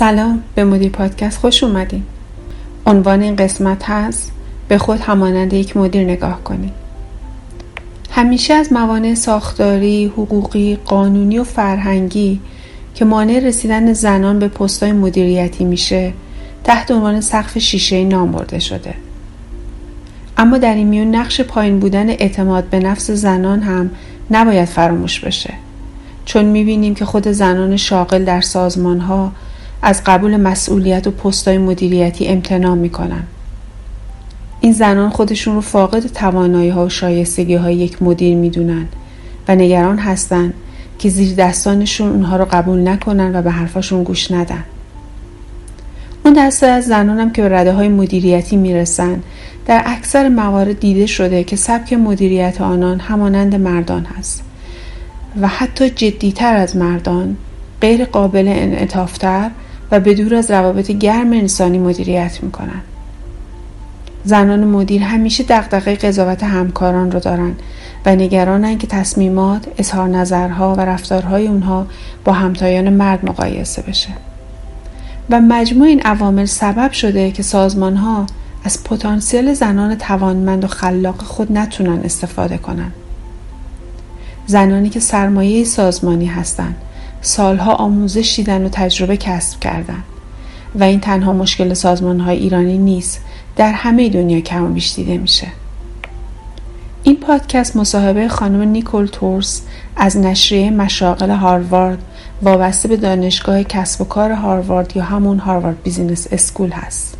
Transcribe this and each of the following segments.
سلام، به مدیر پادکست خوش اومدین. عنوان این قسمت هست به خود همانند یک مدیر نگاه کنید. همیشه از موانع ساختاری، حقوقی، قانونی و فرهنگی که مانع رسیدن زنان به پست‌های مدیریتی میشه تحت عنوان سقف شیشه‌ای نام برده شده. اما در این میون نقش پایین بودن اعتماد به نفس زنان هم نباید فراموش بشه، چون میبینیم که خود زنان شاغل در سازمان‌ها از قبول مسئولیت و پست‌های مدیریتی امتناع میکنن. این زنان خودشون رو فاقد توانایی‌ها و شایستگی‌های یک مدیر میدونن و نگران هستن که زیر دستانشون اونها رو قبول نکنن و به حرفاشون گوش ندن. اون دسته از زنان هم که به رده‌های مدیریتی میرسن در اکثر موارد دیده شده که سبک مدیریت آنان همانند مردان هست و حتی جدی‌تر از مردان، غیر قابل انعطاف‌تر و بدور از روابط گرم انسانی مدیریت میکنن. زنان مدیر همیشه دغدغه قضاوت همکاران رو دارن و نگرانن که تصمیمات، اظهار نظرها و رفتارهای اونها با همتایان مرد مقایسه بشه. و مجموع این عوامل سبب شده که سازمانها از پتانسیل زنان توانمند و خلاق خود نتونن استفاده کنن. زنانی که سرمایه سازمانی هستن، سالها آموزش دیدن و تجربه کسب کردن و این تنها مشکل سازمان‌های ایرانی نیست، در همه دنیا کم و بیش دیده میشه. این پادکست مصاحبه خانم نیکول تورس از نشریه مشاغل هاروارد وابسته به دانشگاه کسب و کار هاروارد یا همون هاروارد بیزینس اسکول هست.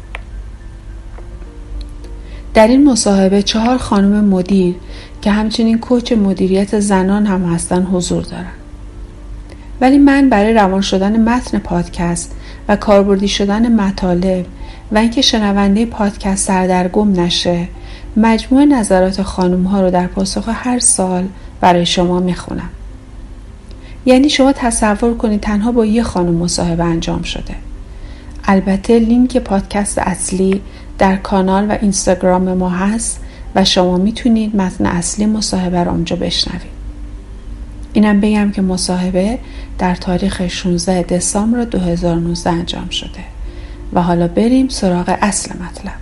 در این مصاحبه 4 خانم مدیر که همچنین کوچ مدیریت زنان هم هستن حضور دارن. ولی من برای روان شدن متن پادکست و کاربردی شدن مطالب و اینکه شنونده پادکست سردرگم نشه، مجموع نظرات خانم ها رو در پاسخ هر سال برای شما میخونم. یعنی شما تصور کنید تنها با یه خانم مصاحبه انجام شده. البته لینک پادکست اصلی در کانال و اینستاگرام ما هست و شما میتونید متن اصلی مصاحبه رو اونجا بشنوید. اینم بگم که مصاحبه در تاریخ 16 دسامبر 2019 انجام شده و حالا بریم سراغ اصل مطلب.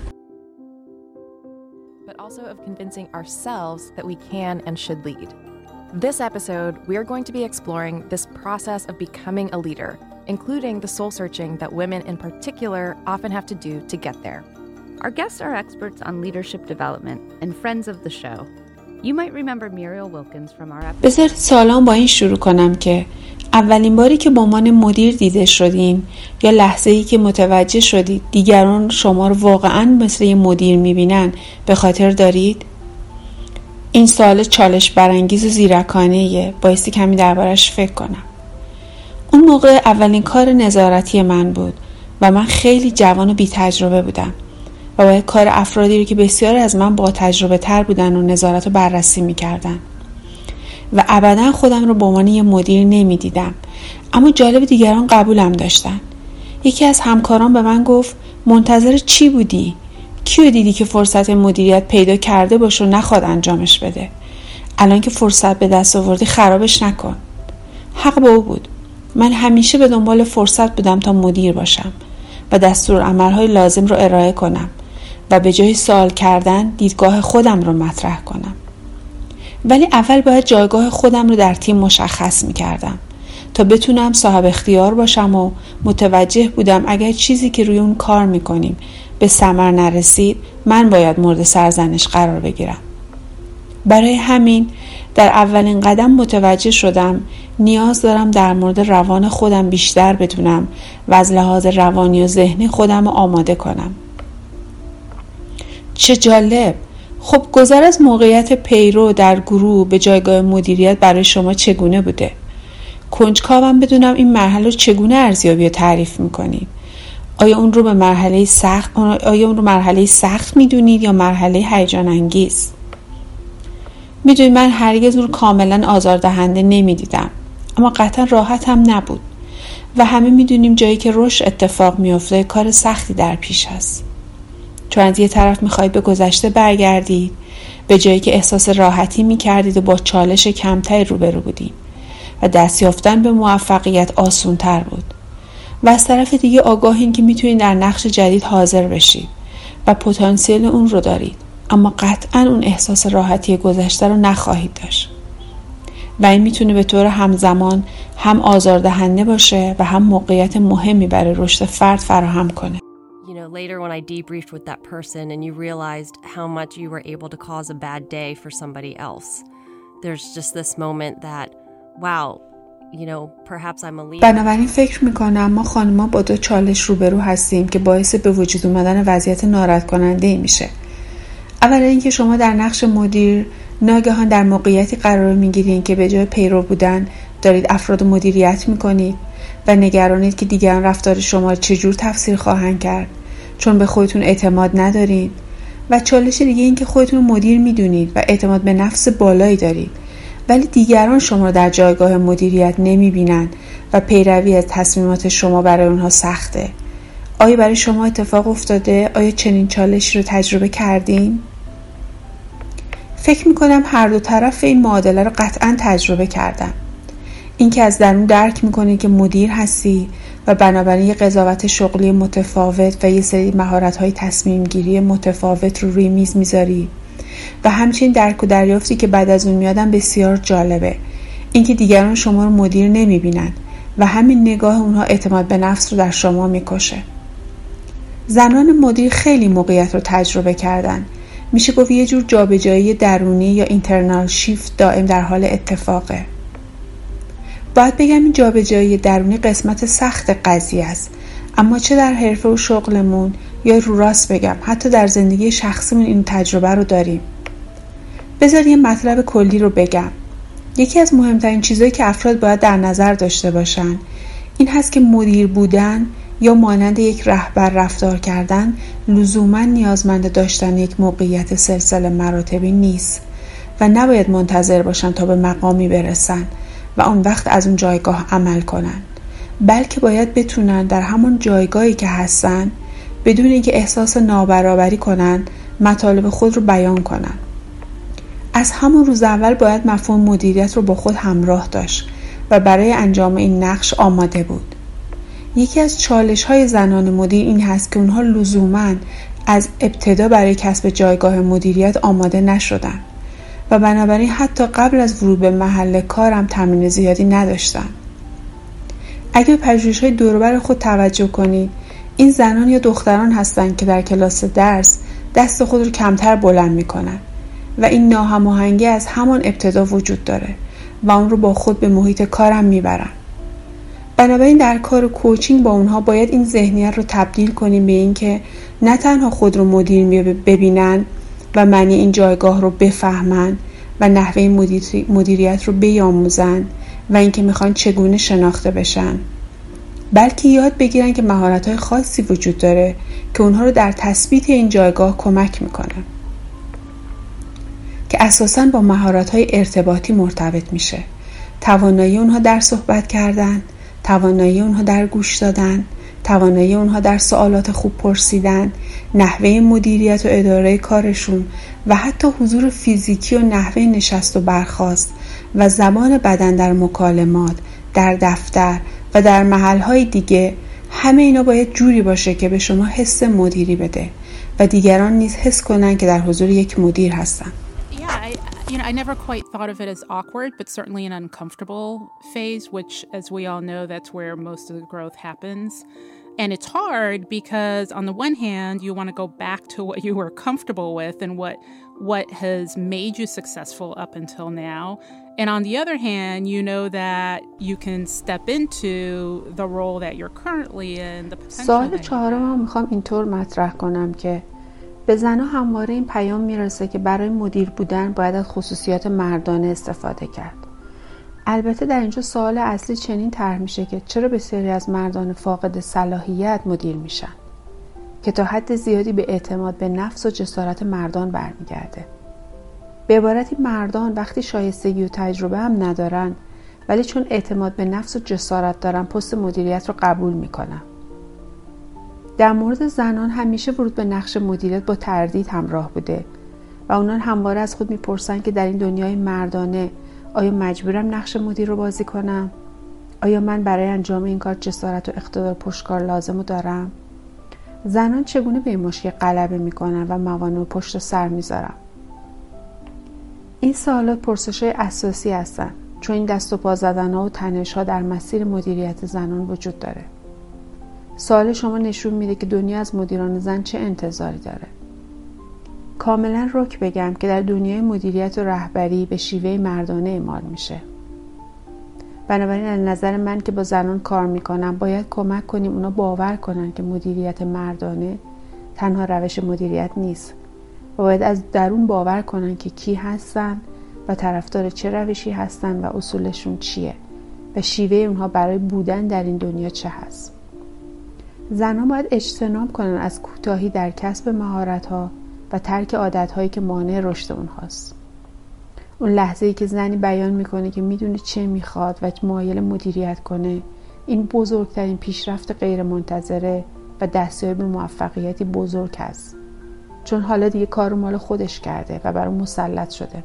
But also of convincing ourselves that we can and should lead. This episode, we are going to be exploring this process of becoming a leader, including the soul searching that women in particular often have to do to get there. Our guests are experts on leadership development and friends of the show. You might remember Muriel Wilkins from our episode. بذارید سالان با این شروع کنم که اولین باری که با عنوان مدیر دیده شدیم یا لحظه‌ای که متوجه شدید دیگران شما رو واقعاً مثل یه مدیر می‌بینن به خاطر دارید؟ این سوال چالش برانگیز و زیرکانه‌ایه، بایستی کمی دربارش فکر کنم. اون موقع اولین کار نظارتی من بود و من خیلی جوان و بی تجربه بودم و باید کار افرادی رو که بسیار از من با تجربه تر بودن و نظارت رو بررسی می‌کردن و ابداً خودم رو به عنوان یه مدیر نمی‌دیدم. اما جالب دیگران قبولم داشتن. یکی از همکاران به من گفت منتظر چی بودی؟ کیو دیدی که فرصت مدیریت پیدا کرده باشه و نخواد انجامش بده؟ الان که فرصت به دست آوردی خرابش نکن. حق با او بود. من همیشه به دنبال فرصت بودم تا مدیر باشم و دستورالعمل‌های لازم رو ارائه کنم و به جای سوال کردن دیدگاه خودم رو مطرح کنم. ولی اول باید جایگاه خودم رو در تیم مشخص می‌کردم تا بتونم صاحب اختیار باشم و متوجه بودم اگر چیزی که روی اون کار می‌کنیم به ثمر نرسید من باید مورد سرزنش قرار بگیرم. برای همین در اولین قدم متوجه شدم نیاز دارم در مورد روان خودم بیشتر بدونم و از لحاظ روانی و ذهنی خودم رو آماده کنم. چه جالب! خب گذر از موقعیت پیرو در گروه به جایگاه مدیریت برای شما چگونه بوده؟ کنجکاوم بدونم این مرحله رو چگونه ارزیابی و تعریف میکنید؟ آیا اون رو مرحله سخت میدونید یا مرحله هیجان انگیز؟ میدونید من هرگز اون رو کاملا آزاردهنده نمیدیدم، اما قطعا راحت هم نبود و همه میدونیم جایی که رشد اتفاق میفته کار سختی در پیش هست. چون از یه طرف میخواید به گذشته برگردید، به جایی که احساس راحتی میکردید و با چالش کمتری روبرو بودید و دست یافتن به موفقیت آسان‌تر بود. و از طرف دیگه آگاهین که میتونید در نقش جدید حاضر بشید و پتانسیل اون رو دارید، اما قطعاً اون احساس راحتی گذشته رو نخواهید داشت و این میتونه به طور همزمان هم آزاردهنده باشه و هم موقعیت مهمی برای رشد فرد فراهم کنه. You know, later when I debriefed with that person and you realized how much you were able to cause a bad day for somebody else, there's just this moment that, wow, you know, perhaps I'm a leader. بنابراین فکر میکنم ما خانم‌ها با 2 چالش روبرو هستیم که باعث به وجود اومدن وضعیت ناراحت کننده میشه. اولا اینکه شما در نقش مدیر ناگهان در موقعیتی قرار میگیرین که به جای پیرو بودن دارید افراد مدیریت میکنید و نگرانید که دیگران رفتار شما رو چجور تفسیر خواهند کرد چون به خودتون اعتماد ندارید. و چالش دیگه این که خودتون رو مدیر میدونید و اعتماد به نفس بالایی دارید، ولی دیگران شما رو در جایگاه مدیریت نمیبینن و پیروی از تصمیمات شما برای اونها سخته. آیا برای شما اتفاق افتاده؟ آیا چنین چالشی رو تجربه کردین؟ فکر میکنم هر دو طرف این معادله رو قطعاً تجربه کردن. این که از درون درک میکنی که مدیر هستی و بنابراین یه قضاوت شغلی متفاوت و یه سری مهارت‌های تصمیم گیری متفاوت رو روی میز میذاری و همچنین درک و دریافتی که بعد از اون میادن بسیار جالبه. این که دیگران شما رو مدیر نمیبینن و همین نگاه اونها اعتماد به نفس رو در شما میکشه. زنان مدیر خیلی موقعیت رو تجربه کردن. میشه گفت یه جور جابجایی درونی یا اینترنال شیفت دائم در حال اتفاقه. باید بگم این جابجایی درونی قسمت سخت قضیه است، اما چه در حرفه و شغلمون یا رو راست بگم حتی در زندگی شخصیمون این تجربه رو داریم. بذار یه مطلب کلی رو بگم. یکی از مهمترین چیزایی که افراد باید در نظر داشته باشن این هست که مدیر بودن یا مانند یک رهبر رفتار کردن لزوما نیازمند داشتن یک موقعیت سلسله مراتبی نیست و نباید منتظر باشن تا به مقامی برسن و اون وقت از اون جایگاه عمل کنن، بلکه باید بتونن در همون جایگاهی که هستن بدون اینکه احساس نابرابری کنن مطالب خود رو بیان کنن. از همون روز اول باید مفهوم مدیریت رو با خود همراه داشت و برای انجام این نقش آماده بود. یکی از چالش‌های زنان مدیر این هست که اونها لزوماً از ابتدا برای کسب جایگاه مدیریت آماده نشدن و بنابراین حتی قبل از ورود به محل کارم تمرین زیادی نداشتن. اگه به پژوهش‌های دور و بر خود توجه کنید، این زنان یا دختران هستند که در کلاس درس دست خود رو کمتر بلند می‌کنن و این ناهماهنگی از همان ابتدا وجود داره و اون رو با خود به محیط کارم میبرن. بنابراین در کار کوچینگ با اونها باید این ذهنیت رو تبدیل کنیم به این که نه تنها خود رو مدیر ببینن و معنی این جایگاه رو بفهمن و نحوه مدیریت رو بیاموزن و اینکه میخوان چگونه شناخته بشن، بلکه یاد بگیرن که مهارت‌های خاصی وجود داره که اونها رو در تثبیت این جایگاه کمک میکنه که اساساً با مهارت‌های ارتباطی مرتبط میشه. توانایی اونها در صحبت کردن، توانایی اونها در گوش دادن، توانایی اونها در سوالات خوب پرسیدن، نحوه مدیریت و اداره کارشون و حتی حضور فیزیکی و نحوه نشست و برخاست و زبان بدن در مکالمات، در دفتر و در محل‌های دیگه، همه اینا باید جوری باشه که به شما حس مدیری بده و دیگران نیز حس کنن که در حضور یک مدیر هستن. I never quite thought of it as awkward, but certainly an uncomfortable phase, which, as we all know, that's where most of the growth happens. And it's hard because, on the one hand, you want to go back to what you were comfortable with and what has made you successful up until now. And on the other hand, you know that you can step into the role that you're currently in. The potential. سوال چهارم میخوام اینطور مطرح کنم که به زنها همواره این پیام میرسه که برای مدیر بودن باید از خصوصیات مردانه استفاده کرد. البته در اینجا سوال اصلی چنین طرح میشه که چرا بسیاری از مردان فاقد صلاحیت مدیر میشن؟ که تا حد زیادی به اعتماد به نفس و جسارت مردان برمیگرده. به عبارتی مردان وقتی شایستگی و تجربه هم ندارن ولی چون اعتماد به نفس و جسارت دارن پست مدیریت رو قبول میکنن. در مورد زنان همیشه ورود به نقش مدیریت با تردید همراه بوده و اونان همواره از خود میپرسن که در این دنیای مردانه آیا مجبورم نقش مدیر رو بازی کنم؟ آیا من برای انجام این کار جسارت و اقتدار پشتکار لازمو دارم؟ زنان چگونه به این مشکل غلبه میکنن و موانع رو پشت سر میذارن؟ این سوالات پرسش‌های اساسی هستن، چون این دست و پا زدن‌ها و تنش‌ها در مسیر مدیریت زنان وجود داره. سوال شما نشون میده که دنیا از مدیران زن چه انتظاری داره. کاملا رک بگم که در دنیای مدیریت و رهبری به شیوه مردانه اعمال میشه. بنابراین از نظر من که با زنان کار میکنم باید کمک کنیم اونا باور کنن که مدیریت مردانه تنها روش مدیریت نیست و باید از درون باور کنن که کی هستن و طرفدار چه روشی هستن و اصولشون چیه و شیوه اونها برای بودن در این دنیا چه هست. زنان باید اجتناب کنن از کوتاهی در کسب مهارت‌ها و ترک عادت‌هایی که مانع رشد اونهاست. اون لحظه‌ای که زنی بیان میکنه که میدونه چه میخواد و مایل مدیریت کنه، این بزرگترین پیشرفت غیر منتظره و دستیابی به موفقیتی بزرگ است. چون حالا دیگه کارو مال خودش کرده و بر اون مسلط شده.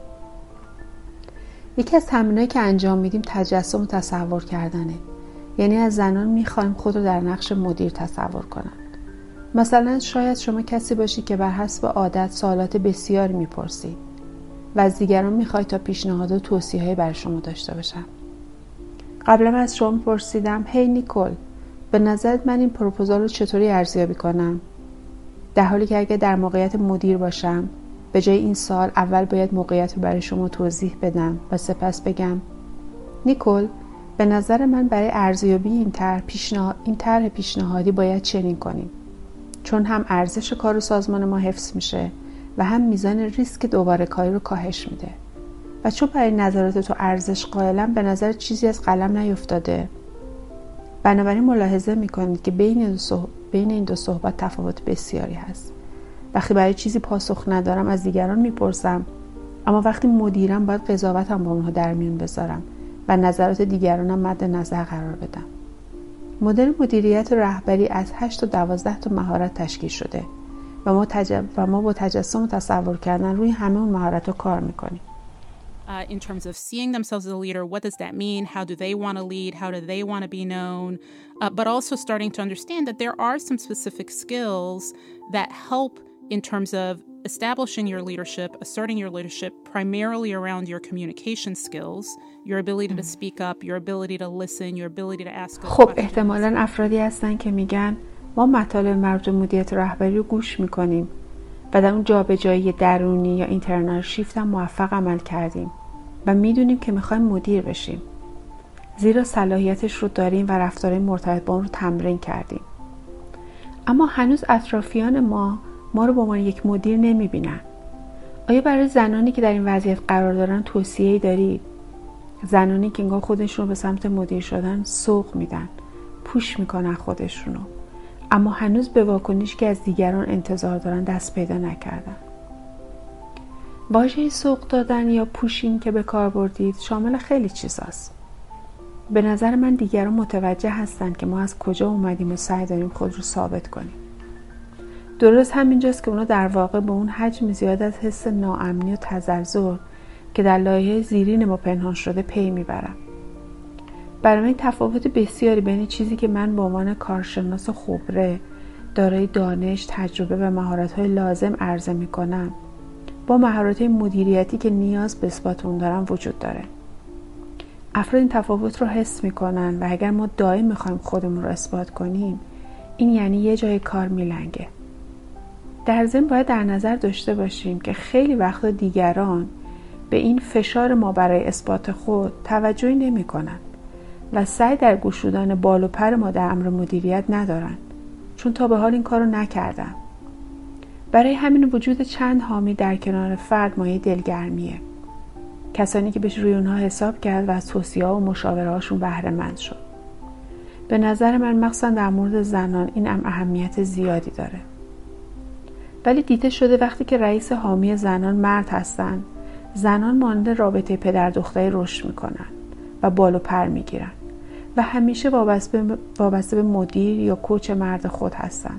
یکی از تمرینایی که انجام میدیم تجسم و تصور کردنه. یعنی از زنان میخوایم خود رو در نقش مدیر تصور کنن. مثلا شاید شما کسی باشی که بر حسب عادت سوالات بسیاری میپرسید و از دیگران میخواید تا پیشنهاد و توصیه‌ای برای شما داشته باشن. قبلا از شما پرسیدم هی نیکول، به نظرت من این پروپوزال رو چطوری ارزیابی کنم؟ در حالی که اگه در موقعیت مدیر باشم، به جای این سوال اول باید موقعیت رو برای شما توضیح بدم و سپس بگم نیکول، به نظر من برای ارزیابی این طرح پیشنهادی باید چنین کنیم، چون هم ارزش کار و سازمان ما حفظ میشه و هم میزان ریسک دوباره کاری رو کاهش میده و چون برای نظرات تو ارزش قائلم به نظر چیزی از قلم نیفتاده. بنابراین ملاحظه میکنید که بین این دو صحبت تفاوت بسیاری هست. وقتی برای چیزی پاسخ ندارم از دیگران میپرسم، اما وقتی مدیرم باید قضاوتم با اونها در میون بذارم و نظرات دیگرانم مد نظر قرار بدم. مدل مدیریت و رهبری از 8 تا 12 تا مهارت تشکیل شده و ما با تجسم و تصور کردن روی همه اون مهارت‌ها کار میکنیم. In terms of seeing themselves as a leader, what does that mean? How do they want to lead? How do they want to be known? But also starting to understand that there are some specific skills that help in terms of establishing your leadership, asserting your leadership primarily around your communication skills, your ability to speak up, your ability to listen, your ability to ask خب احتمالاً افرادی هستن که میگن ما مطالب مربوط به مدیریت رهبری رو گوش میکنیم و در اون جابجایی درونی یا اینترنال شیفت هم موفق عمل کردیم و میدونیم که میخوایم مدیر بشیم، زیرا صلاحیتش رو داریم و رفتارهای مرتبط با اون رو تمرین کردیم. اما هنوز اطرافیان ما رو به عنوان یک مدیر نمیبینن. آیا برای زنانی که در این وضعیت قرار دارن توصیه‌ای دارید؟ زنانی که انگار خودشون رو به سمت مدیر شدن سوق میدن، پوش میکنن خودشونو، اما هنوز به واکنشی که از دیگران انتظار دارن دست پیدا نکردن. واژه سوق دادن یا پوشینگ که به کار بردید شامل خیلی چیزاست. به نظر من دیگران متوجه هستن که ما از کجا اومدیم و سعی داریم خود رو ثابت کنیم. درست همینجاست که اونا در واقع به اون حجم زیاد از حس ناامنی و تزلزل که در لایه زیرین ما پنهان شده پی میبرن. برای من تفاوت بسیاری بین چیزی که من به عنوان کارشناس خبره دارای دانش، تجربه و مهارت‌های لازم عرضه می‌کنم با مهارت‌های مدیریتی که نیاز به اثبات اون دارم وجود داره. افراد این تفاوت رو حس می‌کنن و اگر ما دائم می‌خوایم خودمون رو اثبات کنیم، این یعنی یه جای کار میلنگه. در ضمن باید در نظر داشته باشیم که خیلی وقتا دیگران به این فشار ما برای اثبات خود توجهی نمی‌کنن و سعی در گشودن بال و پر ما در امر مدیریت ندارن، چون تا به حال این کارو نکردن. برای همین وجود چند حامی در کنار فرد مایه دلگرمیه. کسانی که بهش روی اونها حساب کرد و از توصیه‌ها و مشاوره‌هاشون بهره مند شد. به نظر من مخصوصا در مورد زنان این اهمیت زیادی داره. ولی دیده شده وقتی که رئیس حامی زنان مرد هستن، زنان مانند رابطه پدر دختری رشد میکنن و بال و پر میگیرن و همیشه وابسته به مدیر یا کوچ مرد خود هستن.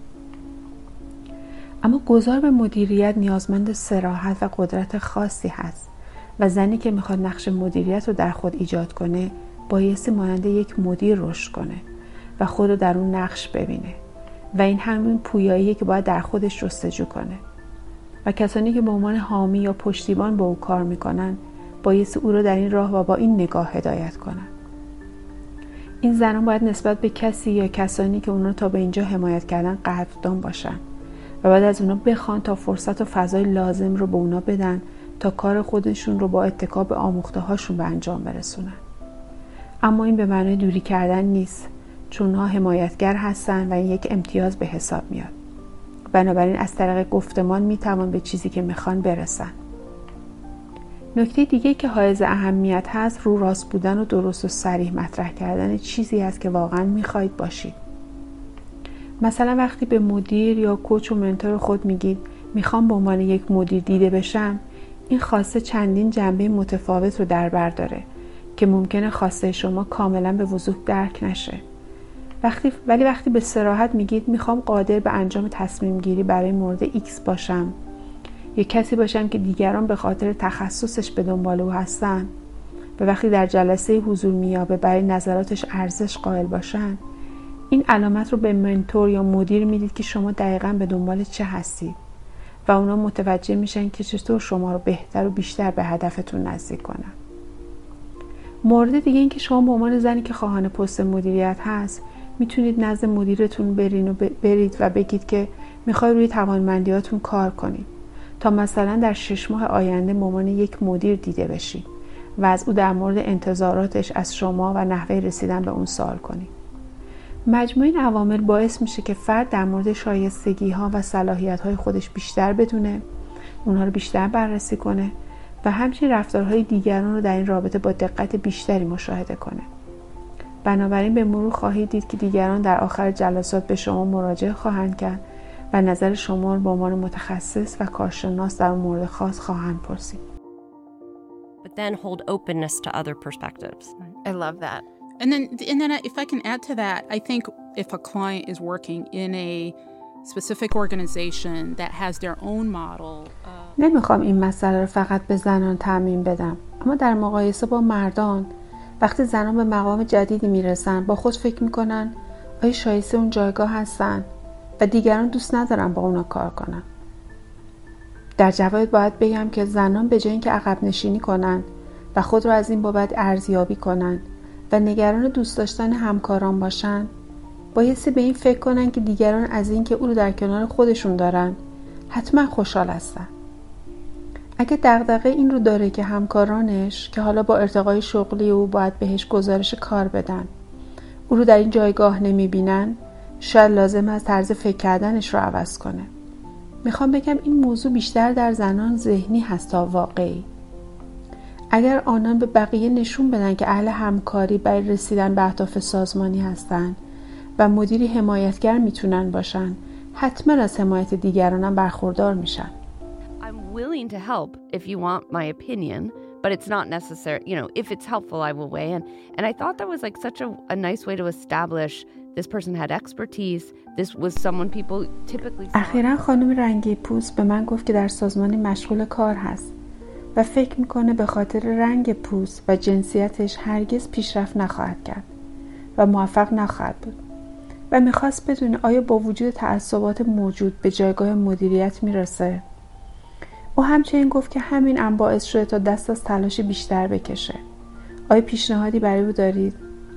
اما گذار به مدیریت نیازمند صراحت و قدرت خاصی هست و زنی که میخواد نقش مدیریت رو در خود ایجاد کنه بایستی مانند یک مدیر رشد کنه و خود رو در اون نقش ببینه و این همین پویاییه که باید در خودش جستجو کنه. و کسانی که به عنوان حامی یا پشتیبان با او کار میکنن بایستی او رو در این راه و با این نگاه هدایت کنن. این زنان باید نسبت به کسی یا کسانی که اونا تا به اینجا حمایت کردن قدردان باشن و بعد از اونا بخوان تا فرصت و فضای لازم رو به اونا بدن تا کار خودشون رو با اتکا به آموخته هاشون به انجام برسونن. اما این به معنای دوری کردن نیست، چون اونها حمایتگر هستن و این یک امتیاز به حساب میاد. بنابراین از طریق گفتمان میتوان به چیزی که میخوان برسن. نکته دیگه که حائز اهمیت هست رو راست بودن و درست و صریح مطرح کردن چیزی هست که واقعا میخواید باشید. مثلا وقتی به مدیر یا کوچ و منتور خود میگید میخوام به عنوان یک مدیر دیده بشم، این خواسته چندین جنبه متفاوت رو در بر داره که ممکنه خواسته شما کاملا به وضوح درک نشه. ولی وقتی به صراحت میگید میخوام قادر به انجام تصمیم گیری برای مورد X باشم یا کسی باشم که دیگران به خاطر تخصصش به دنبال او هستن و وقتی در جلسه حضور مییابه برای نظراتش ارزش قائل باشن، این علامت رو به منتور یا مدیر میدید که شما دقیقاً به دنبال چه هستید و اونا متوجه میشن که چطور شما رو بهتر و بیشتر به هدفتون نزدیک کنن. مورد دیگه این که شما به عنوان زنی که خواهان پست مدیریت هست میتونید نزد مدیرتون برید و بگید که میخوای روی توانمندیاتون کار کنید تا مثلا در 6 ماه آینده به عنوان یک مدیر دیده بشید و از او در مورد انتظاراتش از شما و نحوه رسیدن به اون سوال کنید. مجموع این عوامل باعث میشه که فرد در مورد شایستگی ها و صلاحیت های خودش بیشتر بدونه، اونها رو بیشتر بررسی کنه و همچنین رفتارهای دیگران رو در این رابطه با دقت بیشتری مشاهده کنه. بنابراین به مرور خواهید دید که دیگران در آخر جلسات به شما مراجعه خواهند کرد و نظر شما رو به عنوان متخصص و کارشناس در مورد خاص خواهند پرسید. But then hold openness to other perspectives. I love that. And then if I can add to that, I think if a client is working in a specific organization that has their own model. نمیخوام این مسئله رو فقط به زنان تعمیم بدم، اما در مقایسه با مردان وقتی زنان به مقام جدیدی میرسن با خود فکر میکنن آیا شایسته اون جایگاه هستن و دیگران دوست ندارن با اونا کار کنن. در جواب باید بگم که زنان به جای اینکه عقب نشینی کنن و خود رو از این بابت ارزیابی کنن و نگران دوست داشتن همکاران باشن، بایستی به این فکر کنن که دیگران از این که او رو در کنار خودشون دارن حتما خوشحال هستن. اگه دغدغه این رو داره که همکارانش که حالا با ارتقای شغلی او باید بهش گزارش کار بدن او رو در این جایگاه نمیبینن، شاید لازم است طرز فکر کردنش رو عوض کنه. میخوام بگم این موضوع بیشتر در زنان ذهنی هست تا واقعی. اگر آنان به بقیه نشون بدن که اهل همکاری برای رسیدن به اهداف سازمانی هستن و مدیری حمایتگر میتونن باشن، حتما از حمایت دیگران هم برخوردار میشن. I'm willing to help if you want my opinion, but it's not necessary, if it's helpful I will weigh in. And I thought that was like such a nice way to establish this person had expertise. This was someone people typically saw. اخیراً خانم رنگی پوست به من گفت که در سازمانی مشغول کار هست و فکر میکنه به خاطر رنگ پوست و جنسیتش هرگز پیشرفت نخواهد کرد و موفق نخواهد بود و میخواست بدونه آیا با وجود تعصبات موجود به جایگاه مدیریت میرسه. او همچنین گفت که همین امر باعث شده تا دست از تلاش بیشتر بکشه. آیا پیشنهادی برای او دارید؟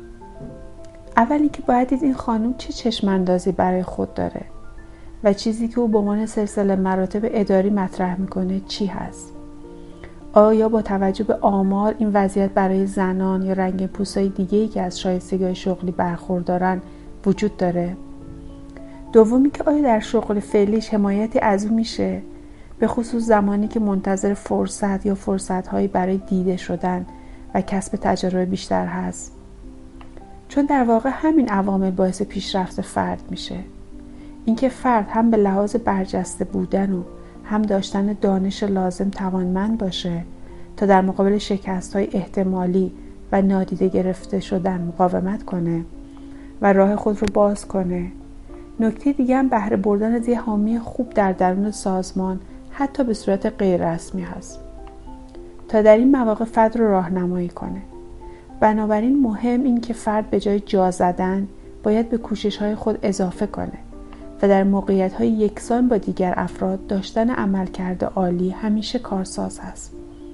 اول اینکه باید دید این خانم چه چشم‌اندازی برای خود داره و چیزی که او به عنوان سلسله مراتب اداری مطرح میکنه چی هست. آیا با توجه به آمار این وضعیت برای زنان یا رنگ پوستای دیگه‌ای که از شایستگی شغلی برخوردارن وجود داره؟ دومی که آیا در شغل فعلیش حمایتی از او میشه، به خصوص زمانی که منتظر فرصت یا فرصت‌هایی برای دیده شدن و کسب تجربه بیشتر هست؟ چون در واقع همین عوامل باعث پیشرفت فرد میشه. اینکه فرد هم به لحاظ برجسته بودن و هم داشتن دانش لازم توانمند باشه تا در مقابل شکست‌های احتمالی و نادیده گرفته شدن مقاومت کنه و راه خود رو باز کنه. نکته دیگه هم بهره بردن از یه حامی خوب در درون سازمان حتی به صورت غیر رسمی هست تا در این مواقع فرد رو راهنمایی کنه بنابراین مهم این که فرد به جای جا زدن باید به کوشش‌های خود اضافه کنه و در موقعیت‌های یکسان با دیگر افراد داشتن عملکرد عالی همیشه کارساز است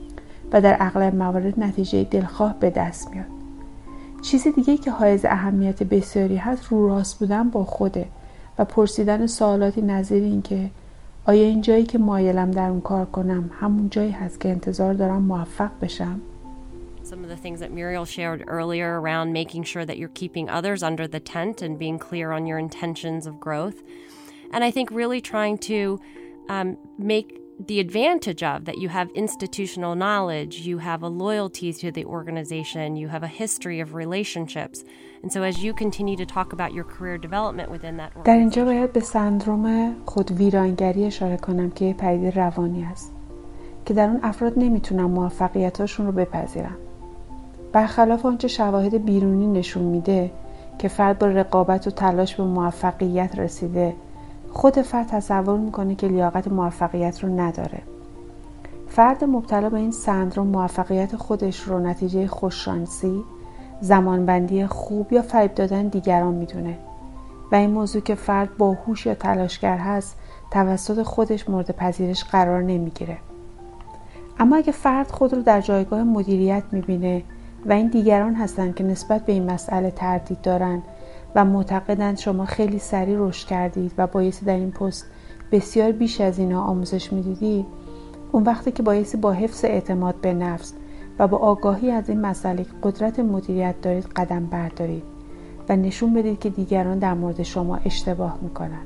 و در اغلب موارد نتیجه دلخواه به دست میاد. چیز دیگه که حائز اهمیت بسیاری هست رو راست بودن با خوده و پرسیدن سوالاتی نظیر این که آیا این جایی که مایلم در اون کار کنم همون جایی هست که انتظار دارم موفق بشم؟ Some of the things that Muriel shared earlier around making sure that you're keeping others under the tent and being clear on your intentions of growth. And I think really trying to make the advantage of that you have institutional knowledge, you have a loyalty to the organization, you have a history of relationships. And so as you continue to talk about your career development within that organization. در اینجا باید به سندروم خودویرانگری اشاره کنم که یه پدیده روانی است که در اون افراد نمیتونن موفقیتاشون رو بپذیرن. برخلاف آنچه شواهد بیرونی نشون میده که فرد با رقابت و تلاش به موفقیت رسیده، خود فرد تصور میکنه که لیاقت موفقیت رو نداره. فرد مبتلا به این سندروم موفقیت خودش رو نتیجه خوششانسی، زمانبندی خوب یا فریب دادن دیگران میدونه و این موضوع که فرد باهوش یا تلاشگر هست توسط خودش مورد پذیرش قرار نمیگیره. اما اگه فرد خود رو در جایگاه مدیریت میبینه و این دیگران هستن که نسبت به این مسئله تردید دارن و معتقدند شما خیلی سریع رشد کردید و بایستی در این پست بسیار بیش از اینا آموزش میدیدید، اون وقتی که بایستی با حفظ اعتماد به نفس و با آگاهی از این مسئله که قدرت مدیریت دارید قدم بردارید و نشون بدید که دیگران در مورد شما اشتباه میکنن.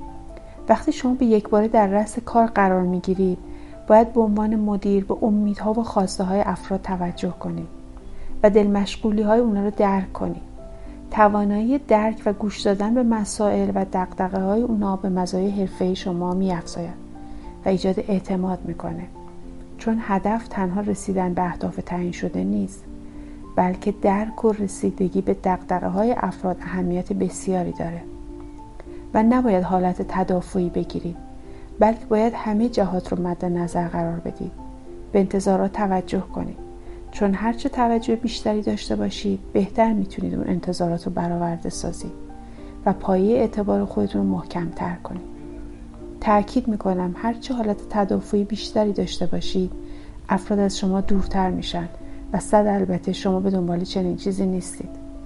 وقتی شما به یک باره در رأس کار قرار میگیرید، باید به عنوان مدیر به امیدها و خواسته های افراد توجه کنید و دل مشغولی های اونا رو درک کنید. توانایی درک و گوش دادن به مسائل و دغدغه های اونا به مزایای حرفه‌ای شما می‌افزاید و ایجاد اعتماد میکنه، چون هدف تنها رسیدن به اهداف تعیین شده نیست، بلکه درک و رسیدگی به دغدغه های افراد اهمیت بسیاری داره و نباید حالت تدافعی بگیرید، بلکه باید همه جهات رو مد نظر قرار بدید. به انتظارات توجه کنید، چون هرچه توجه بیشتری داشته باشید بهتر میتونید اون انتظارات رو برآورده سازید و پایه اعتبار خودتون رو محکم تر کنید. تأکید میکنم هرچه حالت تدافعی بیشتری داشته باشید افراد از شما دورتر میشن و البته شما به دنبال چنین چیزی نیستید.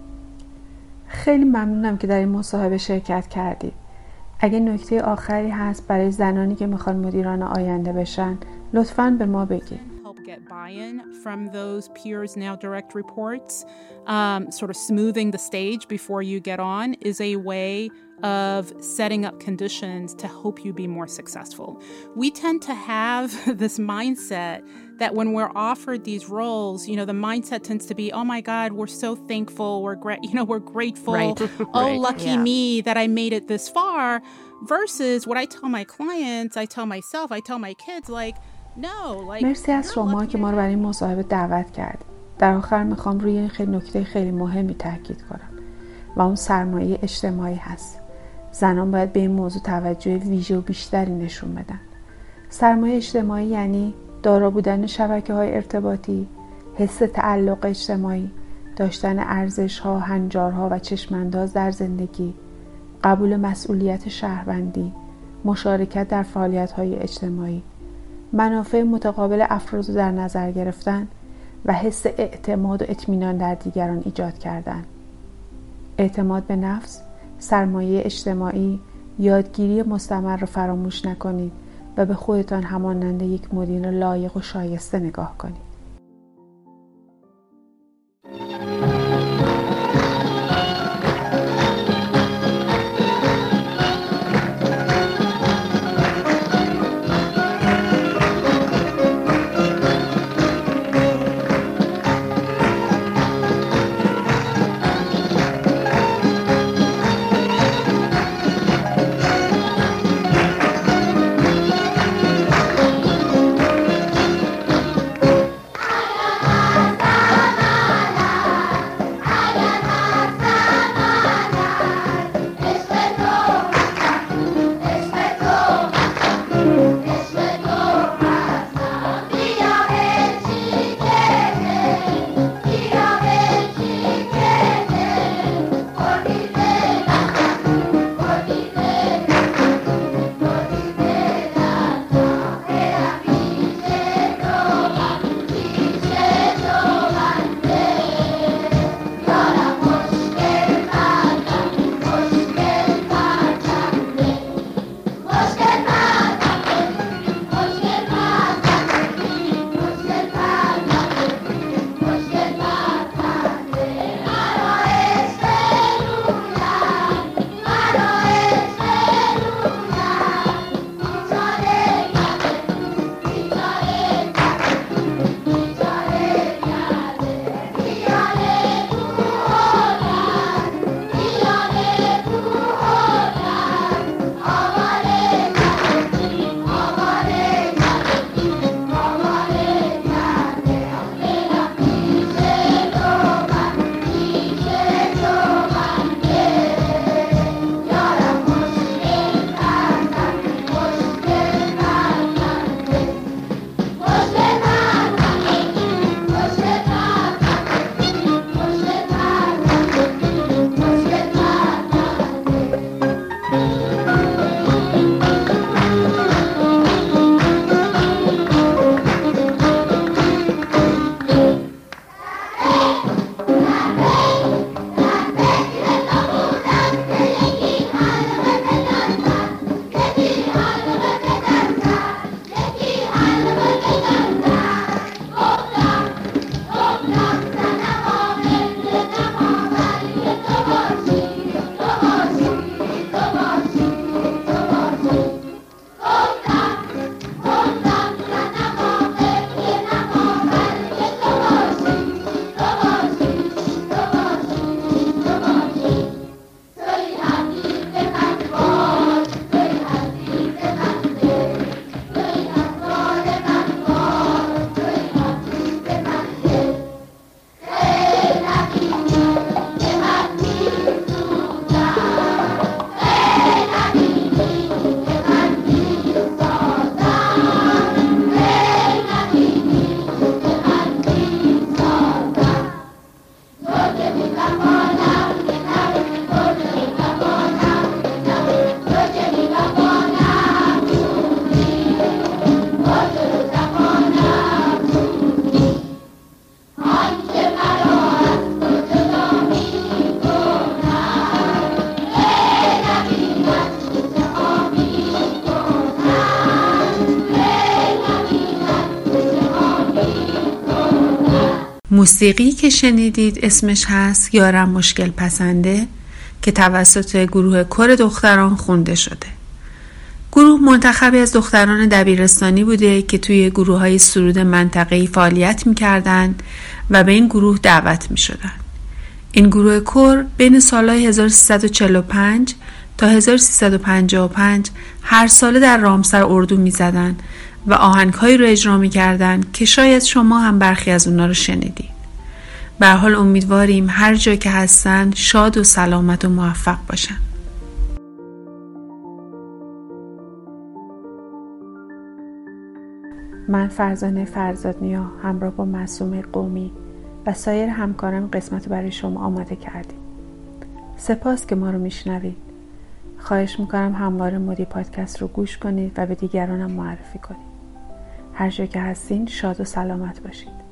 خیلی ممنونم که در این مصاحبه شرکت کردید. اگه نکته آخری هست برای زنانی که میخوان مدیران آینده بشن لطفاً به ما بگید. Get buy-in from those peers now direct reports, sort of smoothing the stage before you get on is a way of setting up conditions to help you be more successful. We tend to have this mindset that when we're offered these roles, you know, the mindset tends to be, oh my God, we're so thankful, we're grateful. Right. Oh, lucky me that I made it this far. Versus what I tell my clients, I tell myself, I tell my kids, like, مرسی از شما که ما رو برای این مصاحبه دعوت کردید. در آخر میخوام روی این نکته خیلی مهمی تاکید کنم و اون سرمایه اجتماعی هست. زنان باید به این موضوع توجه ویژه و بیشتری نشون بدن. سرمایه اجتماعی یعنی دارا بودن شبکه‌های ارتباطی، حس تعلق اجتماعی، داشتن ارزش‌ها، هنجارها و چشم‌انداز در زندگی، قبول مسئولیت شهروندی، مشارکت در فعالیت‌های اجتماعی، منافع متقابل افراد رو در نظر گرفتن و حس اعتماد و اطمینان در دیگران ایجاد کردن. اعتماد به نفس، سرمایه اجتماعی، یادگیری مستمر رو فراموش نکنید و به خودتان همانند یک مدیر لایق و شایسته نگاه کنید. موسیقی که شنیدید اسمش هست یارم مشکل پسنده که توسط گروه کور دختران خونده شده. گروه منتخبی از دختران دبیرستانی بوده که توی گروه‌های سرود منطقه‌ای فعالیت می‌کردند و به این گروه دعوت می‌شدند. این گروه کور بین سالهای 1345 تا 1355 هر ساله در رامسر اردو می‌زدند و آهنگ‌هایی رو اجرا می‌کردند که شاید شما هم برخی از اونها رو شنیدید. به هر حال امیدواریم هر جا که هستن شاد و سلامت و موفق باشن. من فرزانه فرزادنیا همراه با معصومه قومی و سایر همکاران قسمت برای شما آماده کردیم. سپاس که ما رو میشنوید. خواهش میکنم همواره مودی پادکست رو گوش کنید و به دیگرانم معرفی کنید. هر جا که هستین شاد و سلامت باشید.